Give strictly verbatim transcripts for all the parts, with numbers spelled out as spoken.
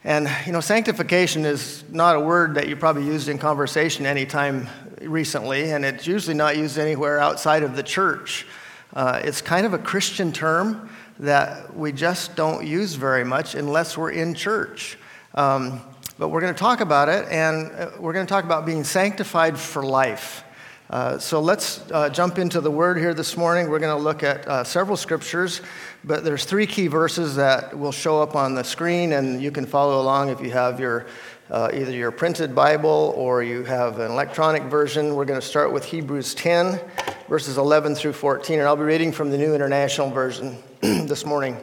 And, you know, sanctification is not a word that you probably used in conversation anytime recently, and it's usually not used anywhere outside of the church. Uh, it's kind of a Christian term that we just don't use very much unless we're in church. Um, but we're going to talk about it, and we're going to talk about being sanctified for life. Uh, so let's uh, jump into the Word here this morning. We're going to look at uh, several scriptures, but there's three key verses that will show up on the screen, and you can follow along if you have your uh, either your printed Bible or you have an electronic version. We're going to start with Hebrews ten, verses eleven through fourteen, and I'll be reading from the New International Version this morning.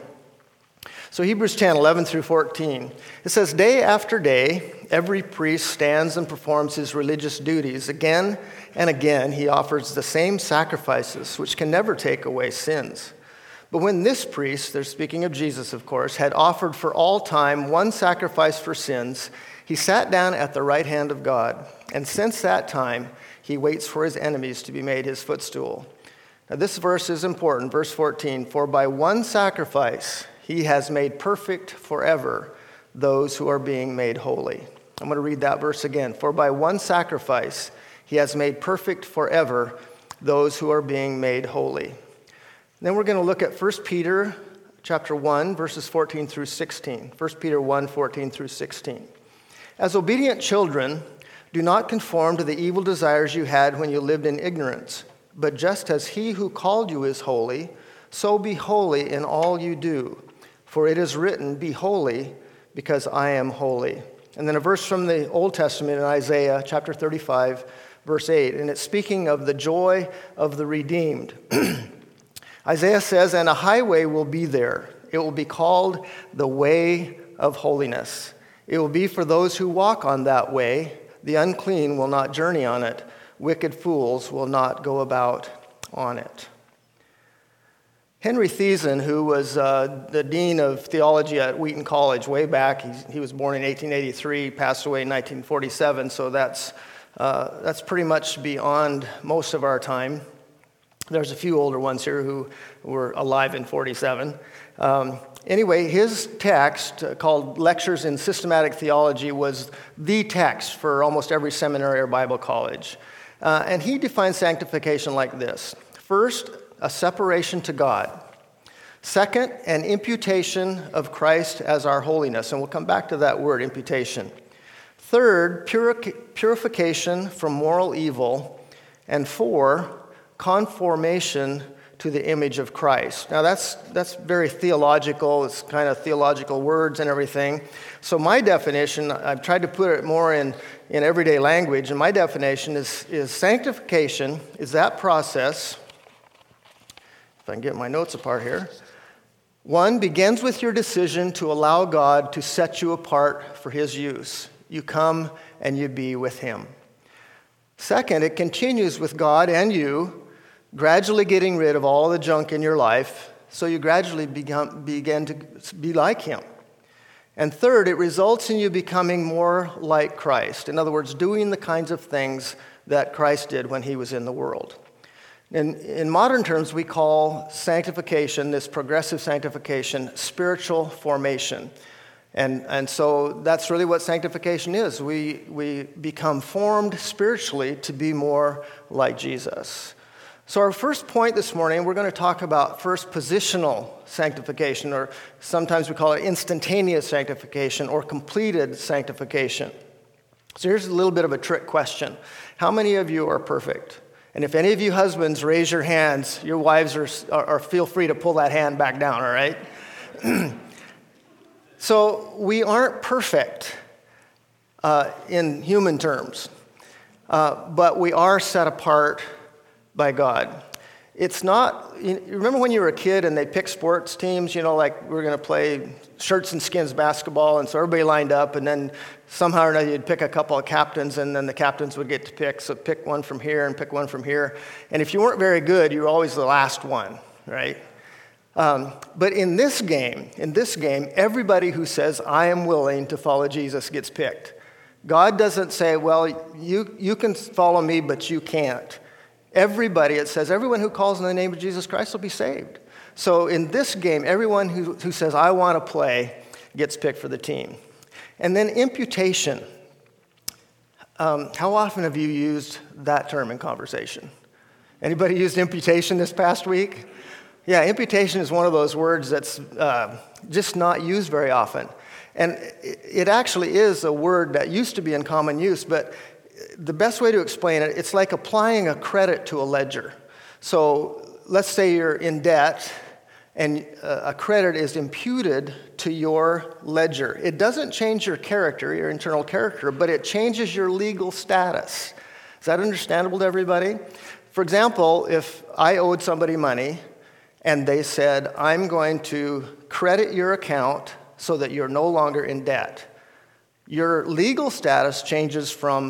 So Hebrews ten, eleven through fourteen. It says, "Day after day, every priest stands and performs his religious duties. Again and again, he offers the same sacrifices, which can never take away sins. But when this priest," they're speaking of Jesus, of course, "had offered for all time one sacrifice for sins, he sat down at the right hand of God. And since that time, he waits for his enemies to be made his footstool." Now this verse is important. Verse fourteen, "For by one sacrifice he has made perfect forever those who are being made holy." I'm going to read that verse again. "For by one sacrifice he has made perfect forever those who are being made holy." And then we're going to look at First Peter chapter one, verses fourteen through sixteen. First Peter one, fourteen through sixteen. "As obedient children, do not conform to the evil desires you had when you lived in ignorance. But just as he who called you is holy, so be holy in all you do. For it is written, 'Be holy, because I am holy.'" And then a verse from the Old Testament in Isaiah chapter thirty-five, verse eight. And it's speaking of the joy of the redeemed. Isaiah says, "And a highway will be there. It will be called the way of holiness. It will be for those who walk on that way. The unclean will not journey on it. Wicked fools will not go about on it." Henry Thiessen, who was uh, the dean of theology at Wheaton College way back, He's, he was born in eighteen eighty-three, passed away in nineteen forty-seven, so that's uh, that's pretty much beyond most of our time. There's a few older ones here who were alive in forty-seven. Um, anyway, his text uh, called Lectures in Systematic Theology was the text for almost every seminary or Bible college. Uh, and he defines sanctification like this. First, a separation to God. Second, an imputation of Christ as our holiness. And we'll come back to that word, imputation. Third, puric- purification from moral evil. And four, conformation to the image of Christ. Now that's that's very theological. It's kind of theological words and everything. So my definition, I've tried to put it more in, in everyday language, and my definition is, is sanctification is that process. If I can get my notes apart here. One, begins with your decision to allow God to set you apart for his use. You come and you be with him. Second, it continues with God and you gradually getting rid of all the junk in your life so you gradually become, begin to be like him. And third, it results in you becoming more like Christ. In other words, doing the kinds of things that Christ did when he was in the world. In, in modern terms, we call sanctification, this progressive sanctification, spiritual formation. And, and so that's really what sanctification is. We, we become formed spiritually to be more like Jesus. So our first point this morning, we're going to talk about first positional sanctification, or sometimes we call it instantaneous sanctification or completed sanctification. So here's a little bit of a trick question. How many of you are perfect? And if any of you husbands raise your hands, your wives are, are, are feel free to pull that hand back down, all right? So we aren't perfect uh, in human terms, uh, but we are set apart by God. It's not, you remember when you were a kid and they pick sports teams, you know, like we're going to play shirts and skins basketball, and so everybody lined up, and then somehow or another you'd pick a couple of captains, and then the captains would get to pick, so pick one from here and pick one from here. And if you weren't very good, you were always the last one, right? Um, but in this game, in this game, everybody who says, "I am willing to follow Jesus," gets picked. God doesn't say, well, you, you can follow me, but you can't. Everybody, it says, everyone who calls in the name of Jesus Christ will be saved. So in this game, everyone who, who says, "I want to play," gets picked for the team. And then imputation. Um, how often have you used that term in conversation? Anybody used imputation this past week? Yeah, imputation is one of those words that's uh, just not used very often. And it actually is a word that used to be in common use, but the best way to explain it, it's like applying a credit to a ledger. So let's say you're in debt, and a credit is imputed to your ledger. It doesn't change your character, your internal character, but it changes your legal status. Is that understandable to everybody? For example, if I owed somebody money and they said, I'm going to credit your account so that you're no longer in debt, your legal status changes from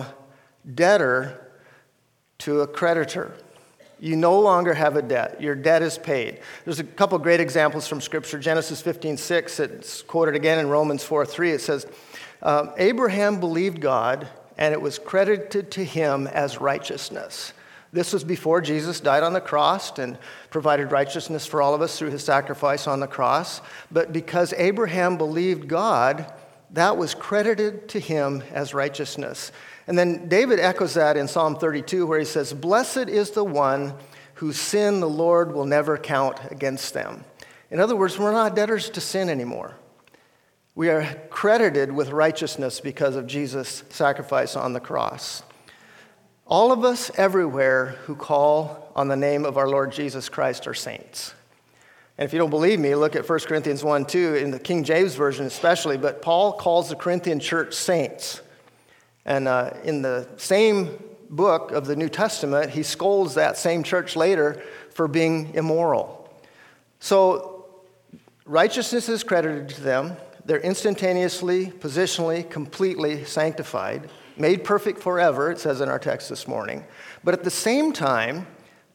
debtor to a creditor. You no longer have a debt. Your debt is paid. There's a couple great examples from Scripture. Genesis fifteen six, it's quoted again in Romans four three. It says, uh, Abraham believed God, and it was credited to him as righteousness. This was before Jesus died on the cross and provided righteousness for all of us through his sacrifice on the cross. But because Abraham believed God, that was credited to him as righteousness. And then David echoes that in Psalm thirty-two, where he says, blessed is the one whose sin the Lord will never count against them. In other words, we're not debtors to sin anymore. We are credited with righteousness because of Jesus' sacrifice on the cross. All of us everywhere who call on the name of our Lord Jesus Christ are saints. And if you don't believe me, look at First Corinthians one two, in the King James Version especially, but Paul calls the Corinthian church saints. And uh, in the same book of the New Testament, he scolds that same church later for being immoral. So righteousness is credited to them. They're instantaneously, positionally, completely sanctified, made perfect forever, it says in our text this morning. But at the same time,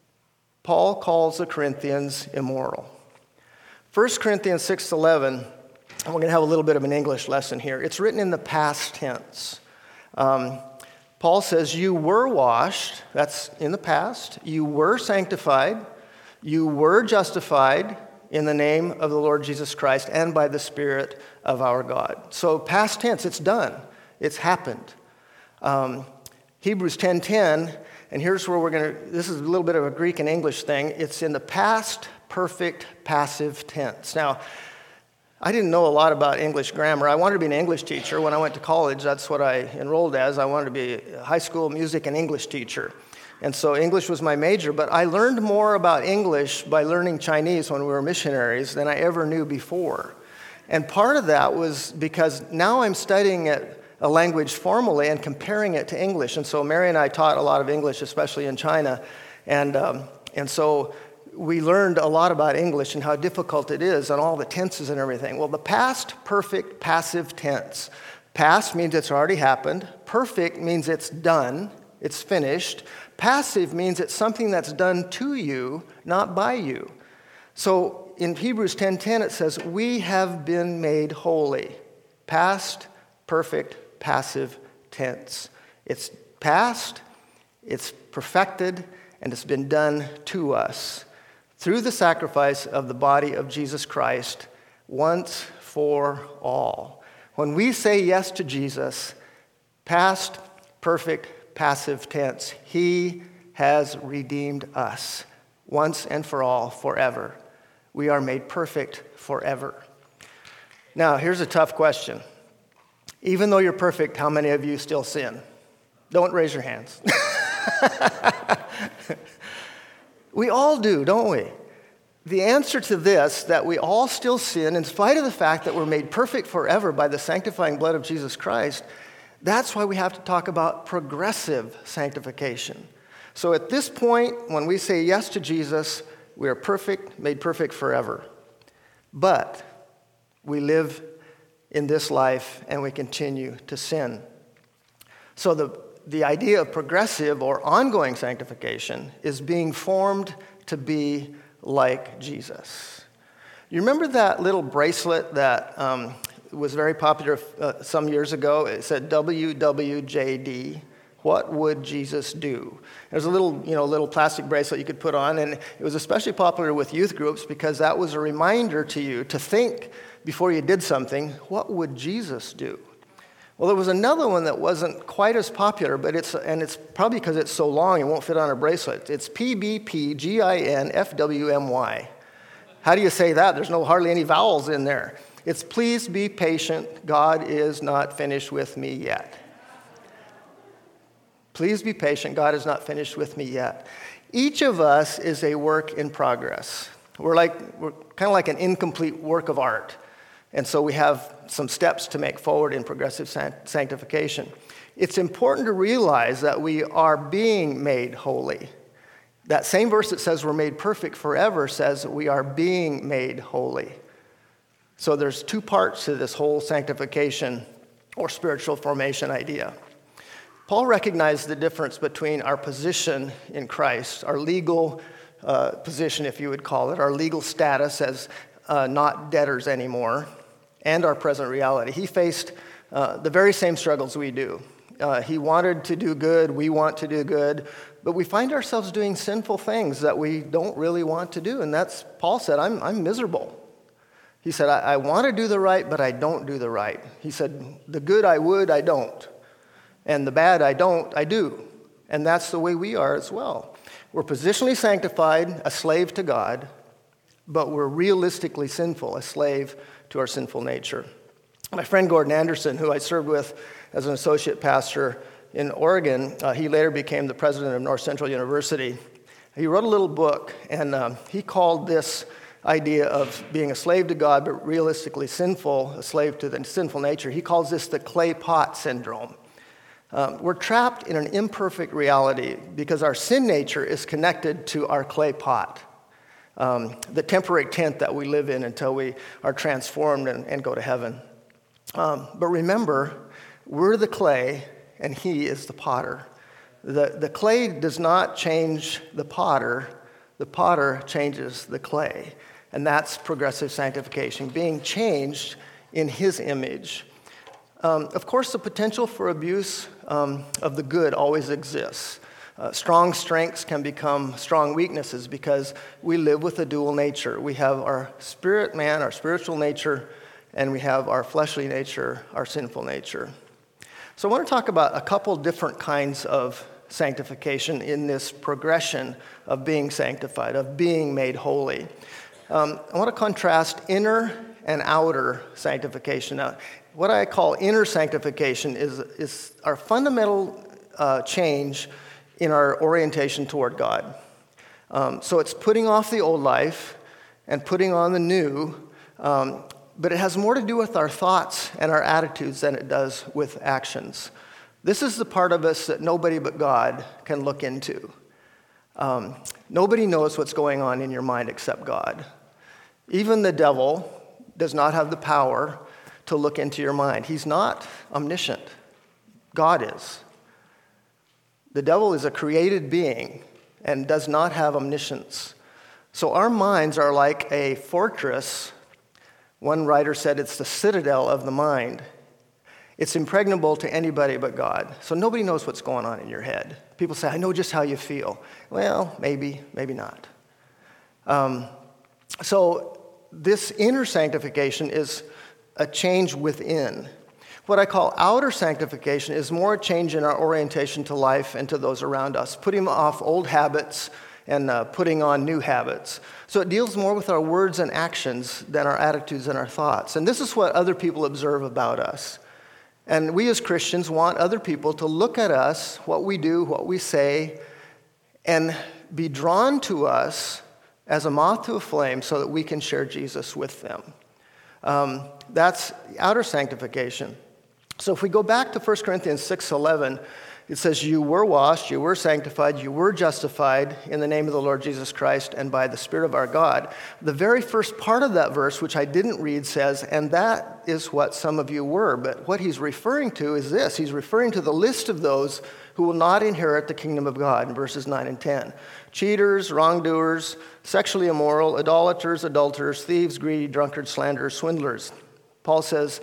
Paul calls the Corinthians immoral. First Corinthians six eleven, and we're going to have a little bit of an English lesson here. It's written in the past tense. Um, Paul says, you were washed, that's in the past, you were sanctified, you were justified in the name of the Lord Jesus Christ and by the Spirit of our God. So past tense, it's done. It's happened. Um, Hebrews ten ten, and here's where we're going to, this is a little bit of a Greek and English thing. It's in the past perfect passive tense. Now, I didn't know a lot about English grammar. I wanted to be an English teacher. When I went to college, that's what I enrolled as. I wanted to be a high school music and English teacher. And so English was my major, but I learned more about English by learning Chinese when we were missionaries than I ever knew before. And part of that was because now I'm studying it, a language formally and comparing it to English. And so Mary and I taught a lot of English, especially in China. And, um, and so we learned a lot about English and how difficult it is and all the tenses and everything. Well, the past perfect passive tense. Past means it's already happened. Perfect means it's done, it's finished. Passive means it's something that's done to you, not by you. So in Hebrews ten ten it says, we have been made holy. Past, perfect, passive tense. It's past, it's perfected, and it's been done to us through the sacrifice of the body of Jesus Christ once for all. When we say yes to Jesus, past, perfect, passive tense, he has redeemed us once and for all, forever. We are made perfect forever. Now, here's a tough question. Even though you're perfect, how many of you still sin? Don't raise your hands. We all do, don't we? The answer to this, that we all still sin, in spite of the fact that we're made perfect forever by the sanctifying blood of Jesus Christ, that's why we have to talk about progressive sanctification. So at this point, when we say yes to Jesus, we are perfect, made perfect forever. But we live in this life and we continue to sin. So the, the idea of progressive or ongoing sanctification is being formed to be like Jesus. You remember that little bracelet that um, was very popular uh, some years ago? It said W W J D. What would Jesus do? There's a little, you know, little plastic bracelet you could put on, and it was especially popular with youth groups because that was a reminder to you to think before you did something, what would Jesus do? Well, there was another one that wasn't quite as popular, but it's and it's probably because it's so long it won't fit on a bracelet. It's P B P G I N F W M Y. How do you say that? There's no hardly any vowels in there. It's please be patient. God is not finished with me yet. Please be patient. God is not finished with me yet. Each of us is a work in progress. We're like we're kind of like an incomplete work of art. And so we have some steps to make forward in progressive sanctification. It's important to realize that we are being made holy. That same verse that says we're made perfect forever says that we are being made holy. So there's two parts to this whole sanctification or spiritual formation idea. Paul recognized the difference between our position in Christ, our legal uh, position, if you would call it, our legal status as uh, not debtors anymore, and our present reality. He faced uh, the very same struggles we do. Uh, he wanted to do good, we want to do good, but we find ourselves doing sinful things that we don't really want to do, and that's, Paul said, I'm, I'm miserable. He said, I, I want to do the right, but I don't do the right. He said, the good I would, I don't. And the bad I don't, I do. And that's the way we are as well. We're positionally sanctified, a slave to God, but we're realistically sinful, a slave to our sinful nature. My friend Gordon Anderson, who I served with as an associate pastor in Oregon, uh, he later became the president of North Central University. He wrote a little book, and uh, he called this idea of being a slave to God, but realistically sinful, a slave to the sinful nature. He calls this the clay pot syndrome. Um, we're trapped in an imperfect reality because our sin nature is connected to our clay pot, um, the temporary tent that we live in until we are transformed and, and go to heaven. Um, but remember, we're the clay and he is the potter. The, the clay does not change the potter. The potter changes the clay. And that's progressive sanctification, being changed in his image. Um, of course, the potential for abuse um, of the good always exists. Uh, strong strengths can become strong weaknesses because we live with a dual nature. We have our spirit man, our spiritual nature, and we have our fleshly nature, our sinful nature. So I want to talk about a couple different kinds of sanctification in this progression of being sanctified, of being made holy. Um, I want to contrast inner and outer sanctification. Now, what I call inner sanctification is, is our fundamental uh, change in our orientation toward God. Um, so it's putting off the old life and putting on the new, um, but it has more to do with our thoughts and our attitudes than it does with actions. This is the part of us that nobody but God can look into. Um, nobody knows what's going on in your mind except God. Even the devil does not have the power to look into your mind. He's not omniscient. God is. The devil is a created being and does not have omniscience. So our minds are like a fortress. One writer said it's the citadel of the mind. It's impregnable to anybody but God. So nobody knows what's going on in your head. People say, I know just how you feel. Well, maybe, maybe not. Um, so this inner sanctification is a change within. What I call outer sanctification is more a change in our orientation to life and to those around us, putting off old habits and uh, putting on new habits. So it deals more with our words and actions than our attitudes and our thoughts. And this is what other people observe about us. And we as Christians want other people to look at us, what we do, what we say, and be drawn to us as a moth to a flame so that we can share Jesus with them. Um, that's outer sanctification. So if we go back to First Corinthians six eleven, it says, you were washed, you were sanctified, you were justified in the name of the Lord Jesus Christ and by the Spirit of our God. The very first part of that verse, which I didn't read, says, and that is what some of you were. But what he's referring to is this. He's referring to the list of those who will not inherit the kingdom of God in verses nine and ten. Cheaters, wrongdoers, sexually immoral, idolaters, adulterers, thieves, greedy, drunkards, slanderers, swindlers. Paul says,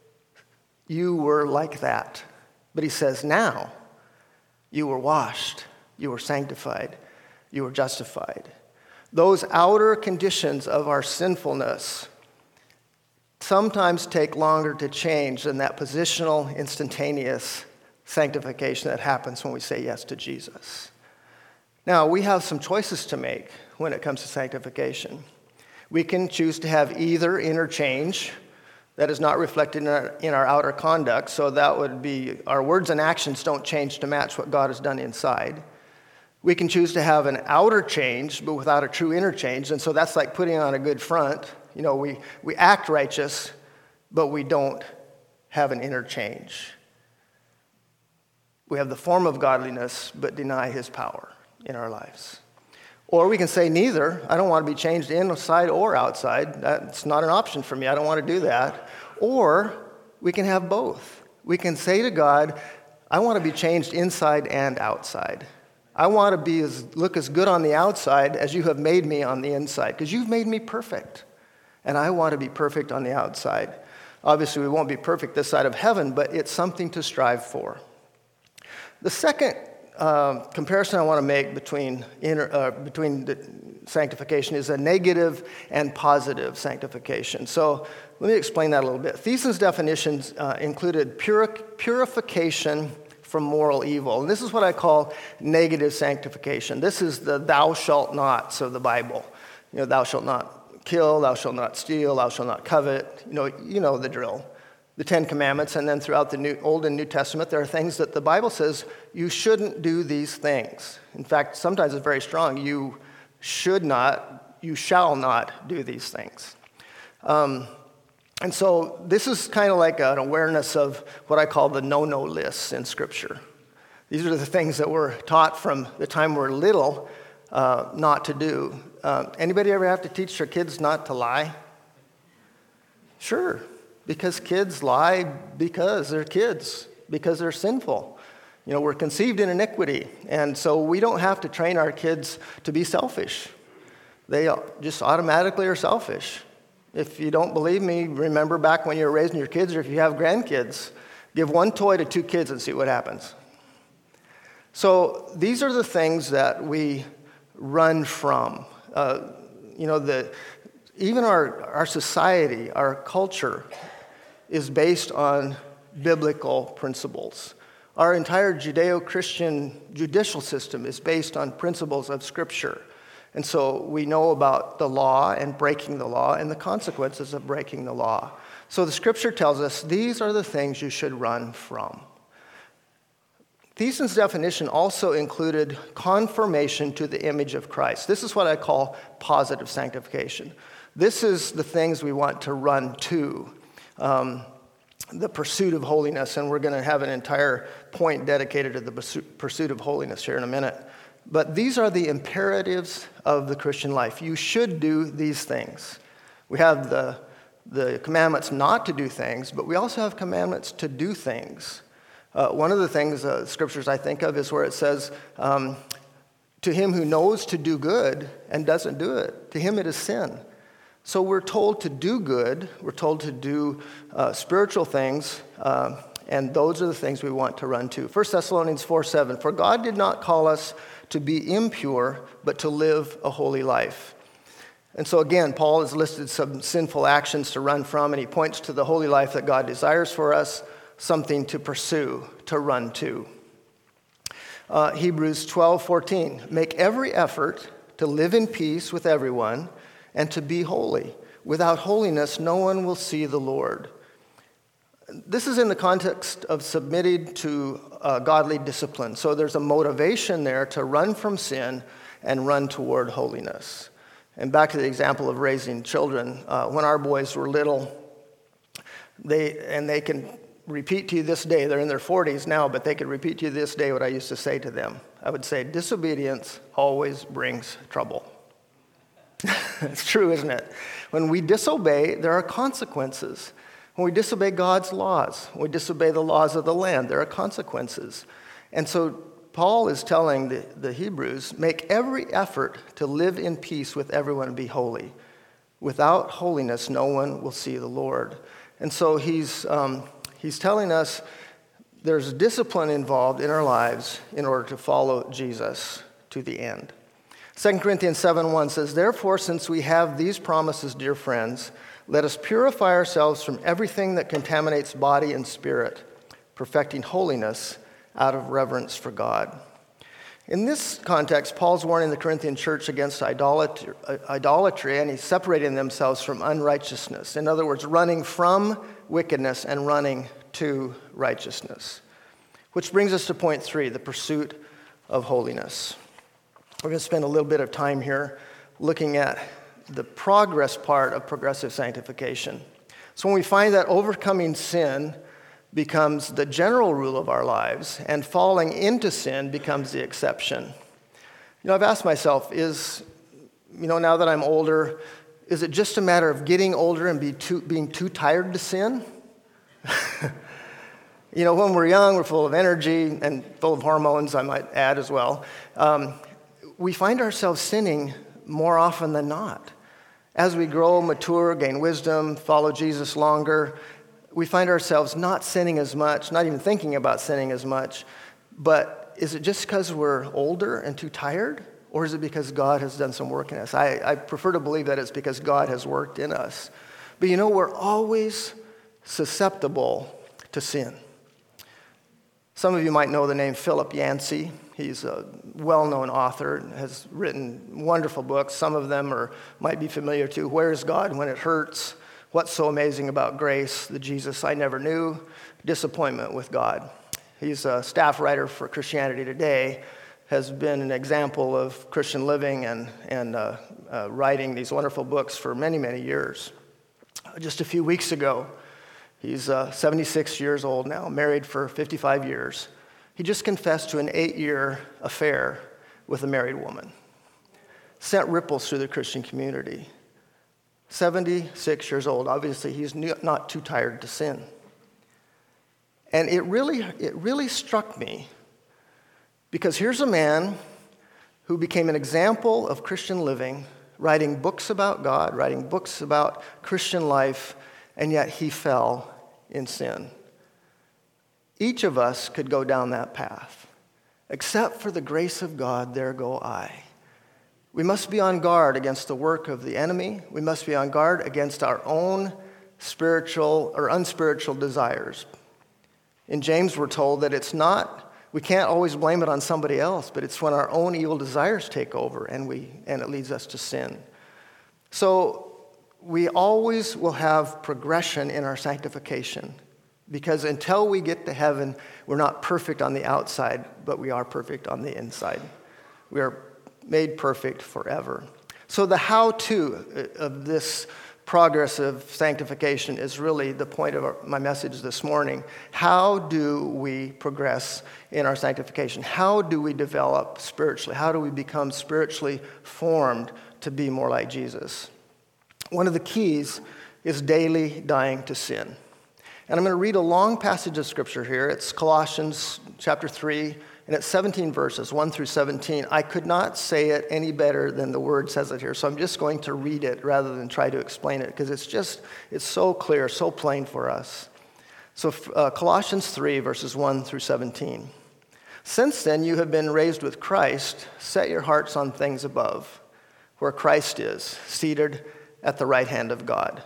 you were like that. But he says, now you were washed, you were sanctified, you were justified. Those outer conditions of our sinfulness sometimes take longer to change than that positional, instantaneous sanctification that happens when we say yes to Jesus. Now, we have some choices to make when it comes to sanctification. We can choose to have either interchange that is not reflected in our, in our outer conduct, so that would be our words and actions don't change to match what God has done inside. We can choose to have an outer change, but without a true interchange, and so that's like putting on a good front. You know, we, we act righteous, but we don't have an interchange. We have the form of godliness, but deny his power in our lives. Or we can say neither. I don't want to be changed inside or outside. That's not an option for me. I don't want to do that. Or we can have both. We can say to God, I want to be changed inside and outside. I want to be as, look as good on the outside as you have made me on the inside, because you've made me perfect. And I want to be perfect on the outside. Obviously, we won't be perfect this side of heaven, but it's something to strive for. The second uh, comparison I want to make between, inner, uh, between the sanctification is a negative and positive sanctification. So let me explain that a little bit. Thiesen's definitions uh, included puri- purification from moral evil. And this is what I call negative sanctification. This is the thou shalt nots of the Bible. You know, thou shalt not kill, thou shalt not steal, thou shalt not covet. You know, you know the drill. The Ten Commandments, and then throughout the New, Old and New Testament, there are things that the Bible says you shouldn't do these things. In fact, sometimes it's very strong. You should not, you shall not do these things. Um, and so this is kind of like an awareness of what I call the no-no lists in Scripture. These are the things that we're taught from the time we're little uh, not to do. Uh, anybody ever have to teach their kids not to lie? Sure. Because kids lie because they're kids, because they're sinful. You know, we're conceived in iniquity, and so we don't have to train our kids to be selfish. They just automatically are selfish. If you don't believe me, remember back when you were raising your kids, or if you have grandkids, give one toy to two kids and see what happens. So these are the things that we run from. Uh, you know, the even our, our society, our culture, is based on biblical principles. Our entire Judeo-Christian judicial system is based on principles of Scripture. And so we know about the law and breaking the law and the consequences of breaking the law. So the Scripture tells us these are the things you should run from. Thiesen's definition also included conformation to the image of Christ. This is what I call positive sanctification. This is the things we want to run to. Um, the pursuit of holiness, and we're going to have an entire point dedicated to the pursuit of holiness here in a minute. But these are the imperatives of the Christian life. You should do these things. We have the, the commandments not to do things, but we also have commandments to do things. Uh, one of the things, uh, scriptures I think of, is where it says, um, to him who knows to do good and doesn't do it, to him it is sin. So we're told to do good, we're told to do uh, spiritual things, uh, and those are the things we want to run to. First Thessalonians four seven, for God did not call us to be impure, but to live a holy life. And so again, Paul has listed some sinful actions to run from, and he points to the holy life that God desires for us, something to pursue, to run to. Uh, Hebrews twelve fourteen, make every effort to live in peace with everyone, and to be holy. Without holiness, no one will see the Lord. This is in the context of submitting to uh, godly discipline. So there's a motivation there to run from sin and run toward holiness. And back to the example of raising children. Uh, when our boys were little, they and they can repeat to you this day, they're in their forties now, but they could repeat to you this day what I used to say to them. I would say, disobedience always brings trouble. It's true, isn't it? When we disobey, there are consequences. When we disobey God's laws, when we disobey the laws of the land, there are consequences. And so Paul is telling the, the Hebrews, make every effort to live in peace with everyone and be holy. Without holiness, no one will see the Lord. And so he's, um, he's telling us there's discipline involved in our lives in order to follow Jesus to the end. Second Corinthians seven one says, therefore, since we have these promises, dear friends, let us purify ourselves from everything that contaminates body and spirit, perfecting holiness out of reverence for God. In this context, Paul's warning the Corinthian church against idolatry, idolatry, and he's separating themselves from unrighteousness. In other words, running from wickedness and running to righteousness. Which brings us to point three, the pursuit of holiness. We're going to spend a little bit of time here looking at the progress part of progressive sanctification. So when we find that overcoming sin becomes the general rule of our lives, and falling into sin becomes the exception. You know, I've asked myself, is, you know, now that I'm older, is it just a matter of getting older and be too, being too tired to sin? You know, when we're young, we're full of energy and full of hormones, I might add as well. Um, we find ourselves sinning more often than not. As we grow, mature, gain wisdom, follow Jesus longer, we find ourselves not sinning as much, not even thinking about sinning as much. But is it just because we're older and too tired? Or is it because God has done some work in us? I, I prefer to believe that it's because God has worked in us. But you know, we're always susceptible to sin. Some of you might know the name Philip Yancey. He's a well-known author and has written wonderful books. Some of them are might be familiar to Where is God When It Hurts? What's So Amazing About Grace? The Jesus I Never Knew, Disappointment with God. He's a staff writer for Christianity Today, has been an example of Christian living and, and uh, uh, writing these wonderful books for many, many years. Just a few weeks ago, he's uh, seventy-six years old now, married for fifty-five years. He just confessed to an eight-year affair with a married woman. Sent ripples through the Christian community. seventy-six years old. Obviously, he's not too tired to sin. And it really, it really struck me, because here's a man who became an example of Christian living, writing books about God, writing books about Christian life, and yet he fell in sin. Each of us could go down that path. Except for the grace of God, there go I. We must be on guard against the work of the enemy. We must be on guard against our own spiritual or unspiritual desires. In James, we're told that it's not, we can't always blame it on somebody else, but it's when our own evil desires take over and we and it leads us to sin. So we always will have progression in our sanctification, because until we get to heaven, we're not perfect on the outside, but we are perfect on the inside. We are made perfect forever. So the how-to of this progress of sanctification is really the point of our, my message this morning. How do we progress in our sanctification? How do we develop spiritually? How do we become spiritually formed to be more like Jesus? One of the keys is daily dying to sin. And I'm going to read a long passage of Scripture here. It's Colossians chapter three, and it's seventeen verses, one through seventeen. I could not say it any better than the Word says it here, so I'm just going to read it rather than try to explain it, because it's just, it's so clear, so plain for us. So uh, Colossians three, verses one through seventeen. Since then you have been raised with Christ, set your hearts on things above, where Christ is, seated at the right hand of God.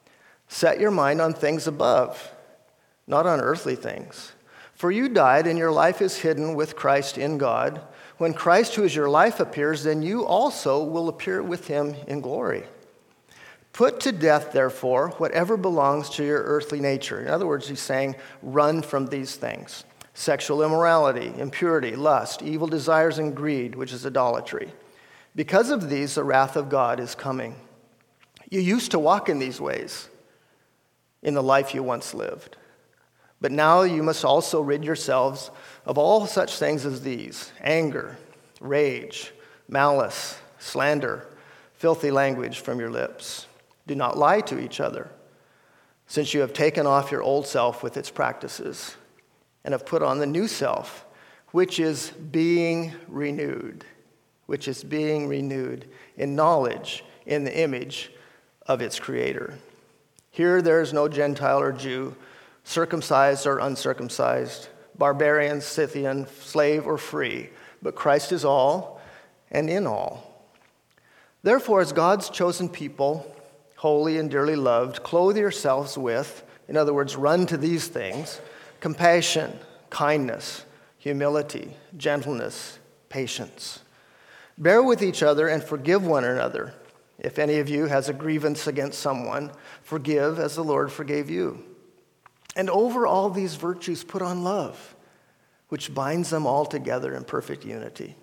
Set your mind on things above, not on earthly things. For you died, and your life is hidden with Christ in God. When Christ, who is your life, appears, then you also will appear with him in glory. Put to death, therefore, whatever belongs to your earthly nature. In other words, he's saying, run from these things. Sexual immorality, impurity, lust, evil desires, and greed, which is idolatry. Because of these, the wrath of God is coming. You used to walk in these ways in the life you once lived. But now you must also rid yourselves of all such things as these: anger, rage, malice, slander, filthy language from your lips. Do not lie to each other, since you have taken off your old self with its practices and have put on the new self, which is being renewed, which is being renewed in knowledge in the image of its creator. Here there is no Gentile or Jew, circumcised or uncircumcised, barbarian, Scythian, slave or free, but Christ is all and in all. Therefore, as God's chosen people, holy and dearly loved, clothe yourselves with, in other words, run to these things, compassion, kindness, humility, gentleness, patience. Bear with each other and forgive one another. If any of you has a grievance against someone, forgive as the Lord forgave you. And over all these virtues put on love, which binds them all together in perfect unity.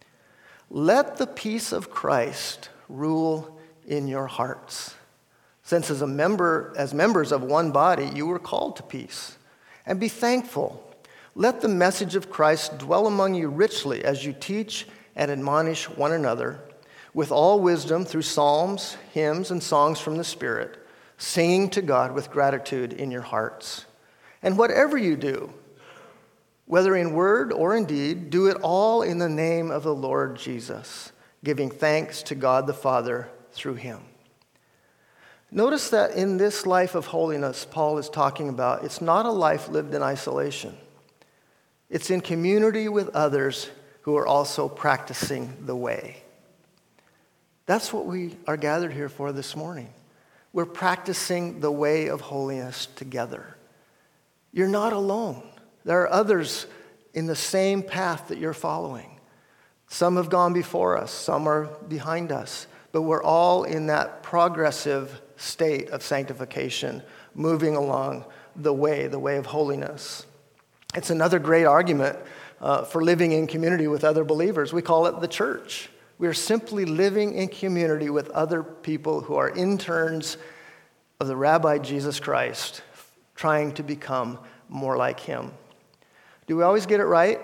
Let the peace of Christ rule in your hearts, since as a member, as members of one body, you were called to peace. And be thankful. Let the message of Christ dwell among you richly as you teach and admonish one another with all wisdom through psalms, hymns, and songs from the Spirit, singing to God with gratitude in your hearts. And whatever you do, whether in word or in deed, do it all in the name of the Lord Jesus, giving thanks to God the Father through him. Notice that in this life of holiness Paul is talking about, it's not a life lived in isolation. It's in community with others who are also practicing the way. That's what we are gathered here for this morning. We're practicing the way of holiness together. You're not alone. There are others in the same path that you're following. Some have gone before us, some are behind us, but we're all in that progressive state of sanctification, moving along the way, the way of holiness. It's another great argument uh, for living in community with other believers. We call it the church. We are simply living in community with other people who are interns of the Rabbi Jesus Christ, trying to become more like him. Do we always get it right?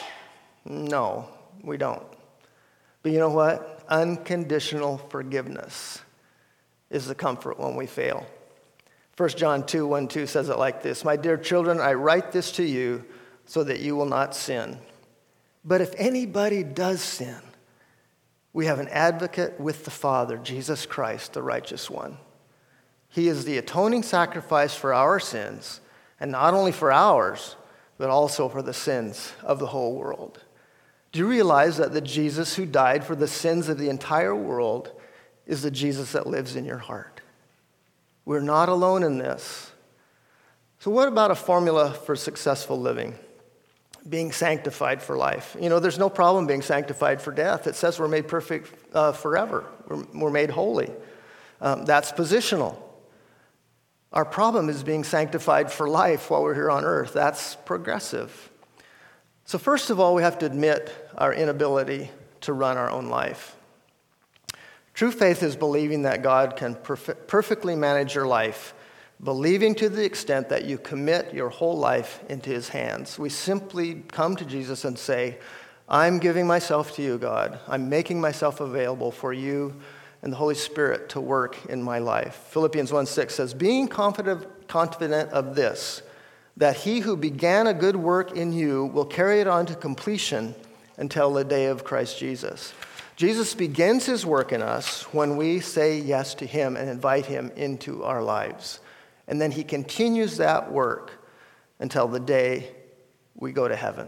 No, we don't. But you know what? Unconditional forgiveness is the comfort when we fail. First John two, one, two says it like this: My dear children, I write this to you so that you will not sin. But if anybody does sin, we have an advocate with the Father, Jesus Christ, the righteous one. He is the atoning sacrifice for our sins, and not only for ours, but also for the sins of the whole world. Do you realize that the Jesus who died for the sins of the entire world is the Jesus that lives in your heart? We're not alone in this. So what about a formula for successful living? Being sanctified for life. You know, there's no problem being sanctified for death. It says we're made perfect uh, forever. We're, we're made holy. Um, that's positional. Our problem is being sanctified for life while we're here on earth. That's progressive. So first of all, we have to admit our inability to run our own life. True faith is believing that God can perf- perfectly manage your life, believing to the extent that you commit your whole life into his hands. We simply come to Jesus and say, I'm giving myself to you, God. I'm making myself available for you and the Holy Spirit to work in my life. Philippians one six says, being confident, confident of this, that he who began a good work in you will carry it on to completion until the day of Christ Jesus. Jesus begins his work in us when we say yes to him and invite him into our lives. And then he continues that work until the day we go to heaven.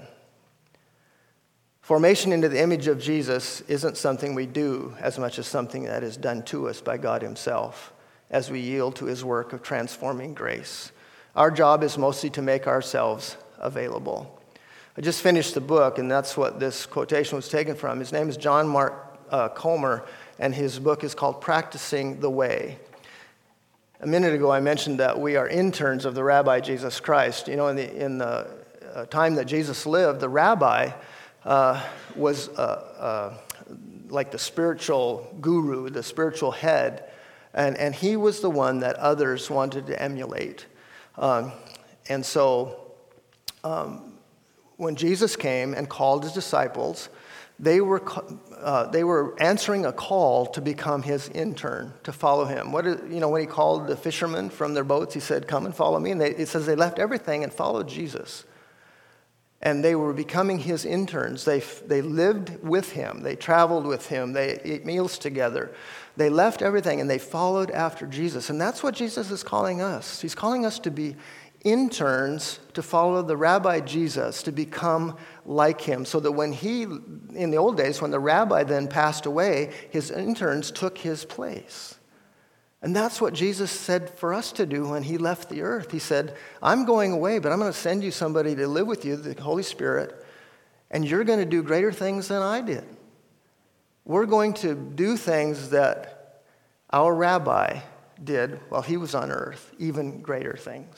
Formation into the image of Jesus isn't something we do as much as something that is done to us by God himself as we yield to his work of transforming grace. Our job is mostly to make ourselves available. I just finished the book, and that's what this quotation was taken from. His name is John Mark uh, Comer, and his book is called Practicing the Way. A minute ago, I mentioned that we are interns of the Rabbi Jesus Christ. You know, in the, in the uh, time that Jesus lived, the rabbi uh, was uh, uh, like the spiritual guru, the spiritual head, and, and he was the one that others wanted to emulate. Um, and so um, when Jesus came and called his disciples, they were uh, they were answering a call to become his intern, to follow him. What is, you know, when he called the fishermen from their boats, he said, "Come and follow me." And they, it says they left everything and followed Jesus. And they were becoming his interns. They they lived with him. They traveled with him. They ate meals together. They left everything and they followed after Jesus. And that's what Jesus is calling us. He's calling us to be interns to follow the Rabbi Jesus, to become like him, so that when he, in the old days, when the rabbi then passed away, his interns took his place. And that's what Jesus said for us to do when he left the earth. He said, I'm going away, but I'm going to send you somebody to live with you, the Holy Spirit, and you're going to do greater things than I did. We're going to do things that our rabbi did while he was on earth, even greater things.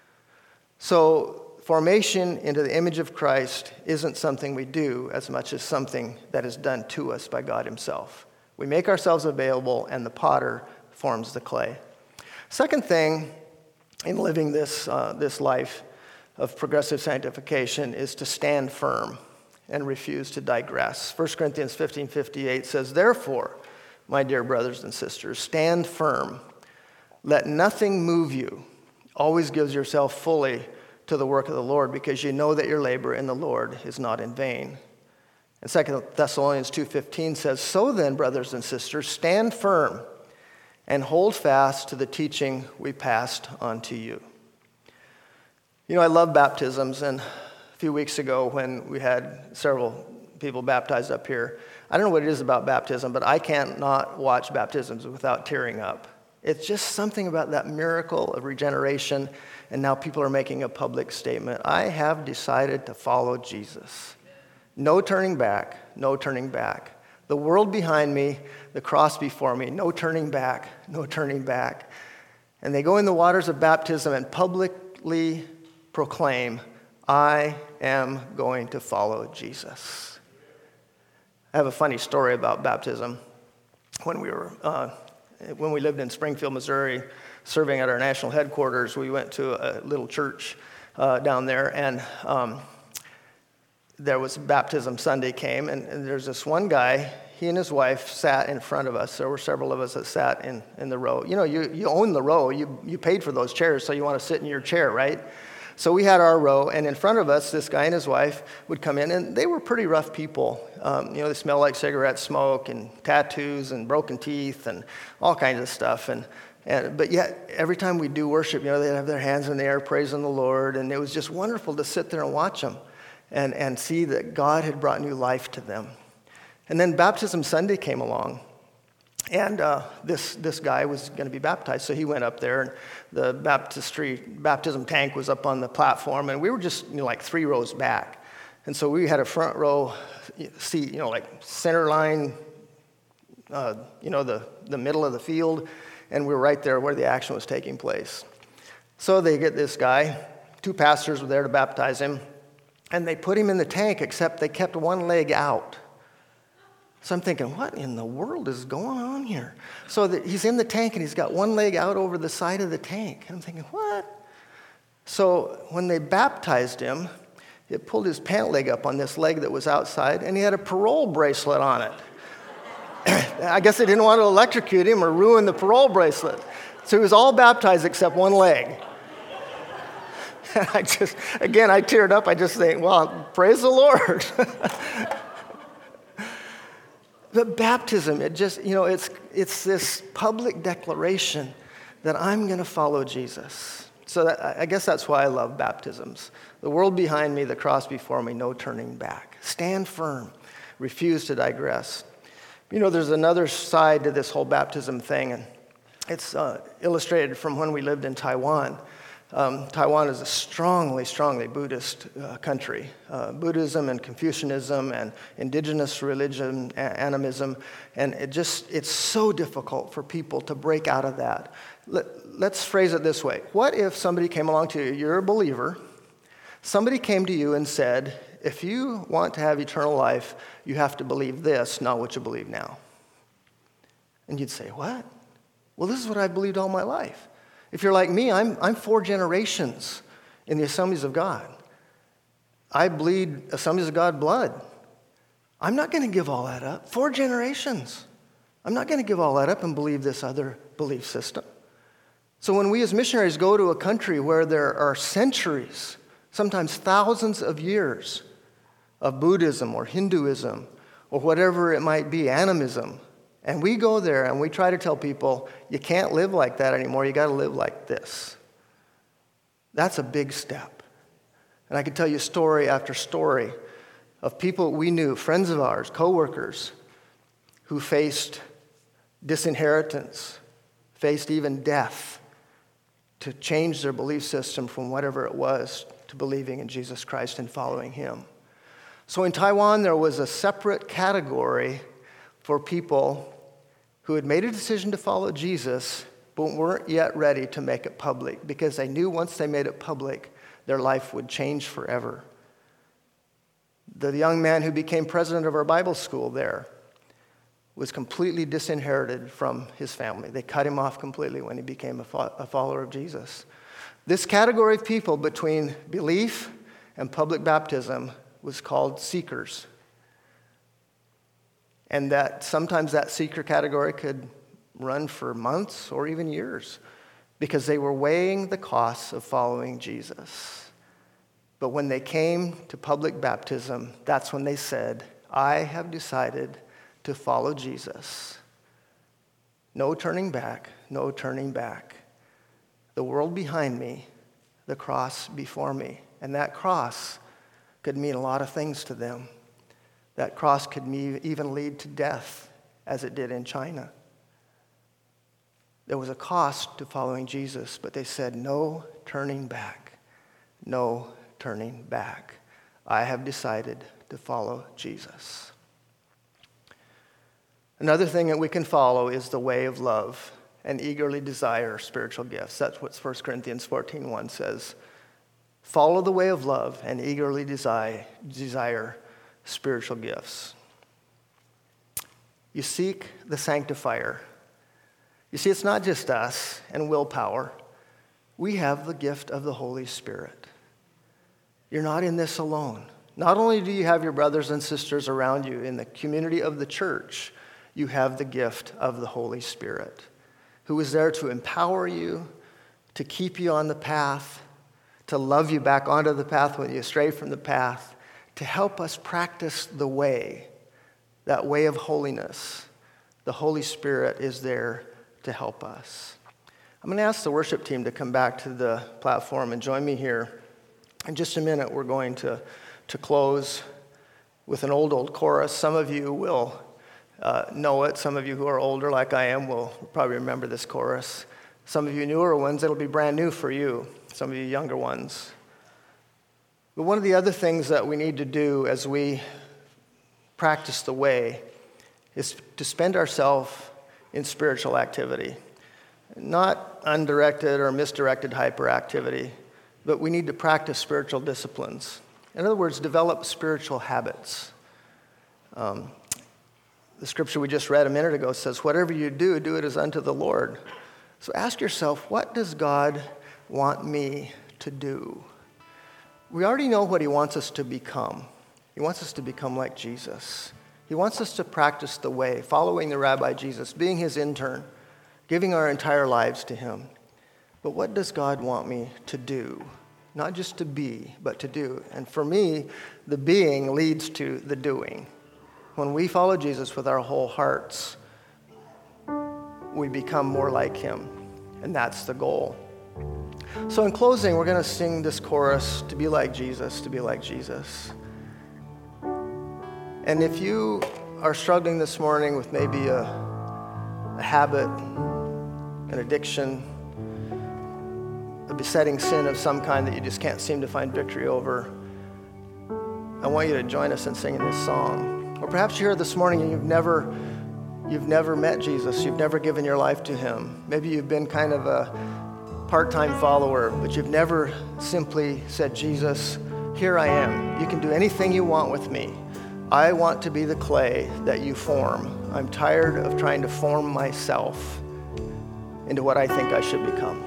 So formation into the image of Christ isn't something we do as much as something that is done to us by God himself. We make ourselves available, and the potter forms the clay. Second thing in living this, uh, this life of progressive sanctification is to stand firm and refuse to digress. First Corinthians fifteen fifty-eight says, therefore, my dear brothers and sisters, stand firm. Let nothing move you. Always give yourself fully to the work of the Lord, because you know that your labor in the Lord is not in vain. And Second Thessalonians two fifteen says, so then, brothers and sisters, stand firm and hold fast to the teaching we passed on to you. You know, I love baptisms, and a few weeks ago when we had several people baptized up here, I don't know what it is about baptism, but I can't not watch baptisms without tearing up. It's just something about that miracle of regeneration, and now people are making a public statement. I have decided to follow Jesus. No turning back, no turning back. The world behind me, the cross before me, no turning back, no turning back. And they go in the waters of baptism and publicly proclaim, I am going to follow Jesus. I have a funny story about baptism. When we were, uh, when we lived in Springfield, Missouri, serving at our national headquarters, we went to a little church uh, down there, and um, there was baptism Sunday came, and, and there's this one guy, he and his wife sat in front of us. There were several of us that sat in, in the row. You know, you, you own the row. You, you paid for those chairs, so you want to sit in your chair, right? So we had our row, and in front of us, this guy and his wife would come in, and they were pretty rough people. Um, you know, they smelled like cigarette smoke and tattoos and broken teeth and all kinds of stuff. And, and but yet, every time we do worship, you know, they'd have their hands in the air praising the Lord, and it was just wonderful to sit there and watch them and, and see that God had brought new life to them. And then Baptism Sunday came along. And uh, this this guy was going to be baptized, so he went up there, and the baptistry baptism tank was up on the platform, and we were just you know, like three rows back, and so we had a front row seat, you know, like center line, uh, you know, the the middle of the field, and we were right there where the action was taking place. So they get this guy, two pastors were there to baptize him, and they put him in the tank, except they kept one leg out. So I'm thinking, what in the world is going on here? So that he's in the tank and he's got one leg out over the side of the tank. And I'm thinking, what? So when they baptized him, it pulled his pant leg up on this leg that was outside, and he had a parole bracelet on it. I guess they didn't want to electrocute him or ruin the parole bracelet. So he was all baptized except one leg. And I just, again, I teared up. I just think, well, praise the Lord. But baptism, it just, you know, it's it's this public declaration that I'm going to follow Jesus. So that, I guess that's why I love baptisms. The world behind me, the cross before me, no turning back. Stand firm. Refuse to digress. You know, there's another side to this whole baptism thing, and it's uh, illustrated from when we lived in Taiwan. Um, Taiwan is a strongly, strongly Buddhist uh, country. Uh, Buddhism and Confucianism and indigenous religion, a- animism, and it just, it's so difficult for people to break out of that. Let, let's phrase it this way. What if somebody came along to you, you're a believer, somebody came to you and said, if you want to have eternal life, you have to believe this, not what you believe now. And you'd say, what? Well, this is what I've believed all my life. If you're like me, I'm, I'm four generations in the Assemblies of God. I bleed Assemblies of God blood. I'm not going to give all that up. Four generations. I'm not going to give all that up and believe this other belief system. So when we as missionaries go to a country where there are centuries, sometimes thousands of years of Buddhism or Hinduism or whatever it might be, animism, and we go there and we try to tell people, you can't live like that anymore, you got to live like this. That's a big step. And I could tell you story after story of people we knew, friends of ours, coworkers, who faced disinheritance, faced even death to change their belief system from whatever it was to believing in Jesus Christ and following him. So in Taiwan, there was a separate category for people who had made a decision to follow Jesus but weren't yet ready to make it public, because they knew once they made it public, their life would change forever. The young man who became president of our Bible school there was completely disinherited from his family. They cut him off completely when he became a, fo- a follower of Jesus. This category of people between belief and public baptism was called seekers. And that sometimes that seeker category could run for months or even years because they were weighing the costs of following Jesus. But when they came to public baptism, that's when they said, I have decided to follow Jesus. No turning back, no turning back. The world behind me, the cross before me. And that cross could mean a lot of things to them. That cross could even lead to death, as it did in China. There was a cost to following Jesus, but they said, no turning back, no turning back. I have decided to follow Jesus. Another thing that we can follow is the way of love and eagerly desire spiritual gifts. That's what First Corinthians fourteen one says. Follow the way of love and eagerly desire, desire spiritual gifts. You seek the sanctifier. You see, it's not just us and willpower. We have the gift of the Holy Spirit. You're not in this alone. Not only do you have your brothers and sisters around you in the community of the church, you have the gift of the Holy Spirit, who is there to empower you, to keep you on the path, to love you back onto the path when you stray from the path, to help us practice the way, that way of holiness. The Holy Spirit is there to help us. I'm going to ask the worship team to come back to the platform and join me here. In just a minute, we're going to, to close with an old, old chorus. Some of you will uh, know it. Some of you who are older, like I am, will probably remember this chorus. Some of you newer ones, it'll be brand new for you. Some of you younger ones. But one of the other things that we need to do as we practice the way is to spend ourselves in spiritual activity. Not undirected or misdirected hyperactivity, but we need to practice spiritual disciplines. In other words, develop spiritual habits. Um, the scripture we just read a minute ago says, whatever you do, do it as unto the Lord. So ask yourself, what does God want me to do? We already know what he wants us to become. He wants us to become like Jesus. He wants us to practice the way, following the Rabbi Jesus, being his intern, giving our entire lives to him. But what does God want me to do? Not just to be, but to do. And for me, the being leads to the doing. When we follow Jesus with our whole hearts, we become more like him. And that's the goal. So in closing, we're going to sing this chorus, to be like Jesus, to be like Jesus. And if you are struggling this morning with maybe a, a habit, an addiction, a besetting sin of some kind that you just can't seem to find victory over, I want you to join us in singing this song. Or perhaps you're here this morning and you've never, you've never met Jesus. You've never given your life to him. Maybe you've been kind of a part-time follower, but you've never simply said, Jesus, here I am. You can do anything you want with me. I want to be the clay that you form. I'm tired of trying to form myself into what I think I should become.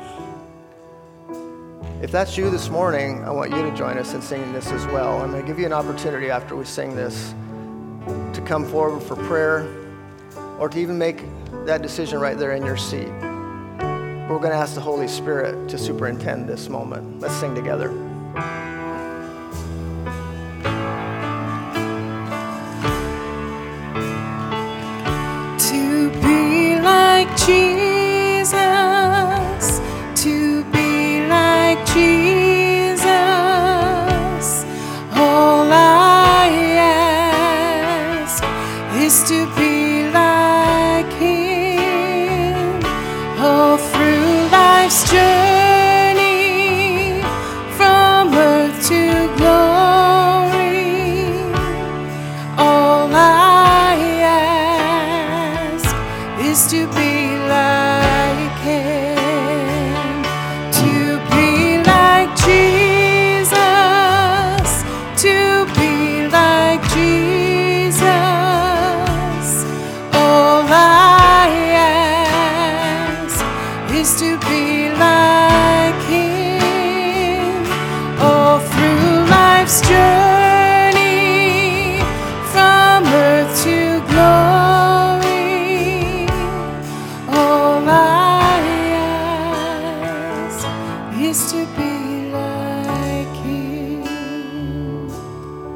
If that's you this morning, I want you to join us in singing this as well. I'm going to give you an opportunity after we sing this to come forward for prayer or to even make that decision right there in your seat. We're going to ask the Holy Spirit to superintend this moment. Let's sing together. To be like Jesus, to be like Jesus, all I ask is to be like him. Oh,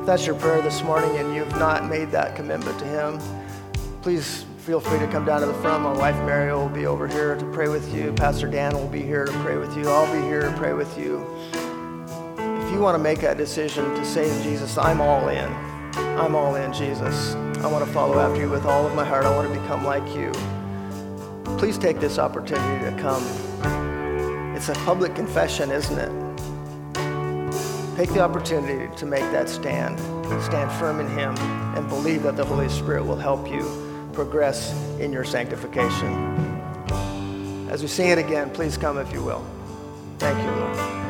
If that's your prayer this morning and you've not made that commitment to Him, please feel free to come down to the front. My wife Mary will be over here to pray with you. Pastor Dan will be here to pray with you. I'll be here to pray with you. If you want to make that decision to say to Jesus, I'm all in. I'm all in, Jesus. I want to follow after you with all of my heart. I want to become like you. Please take this opportunity to come. It's a public confession, isn't it? Take the opportunity to make that stand. Stand firm in Him and believe that the Holy Spirit will help you progress in your sanctification. As we sing it again, please come if you will. Thank you, Lord.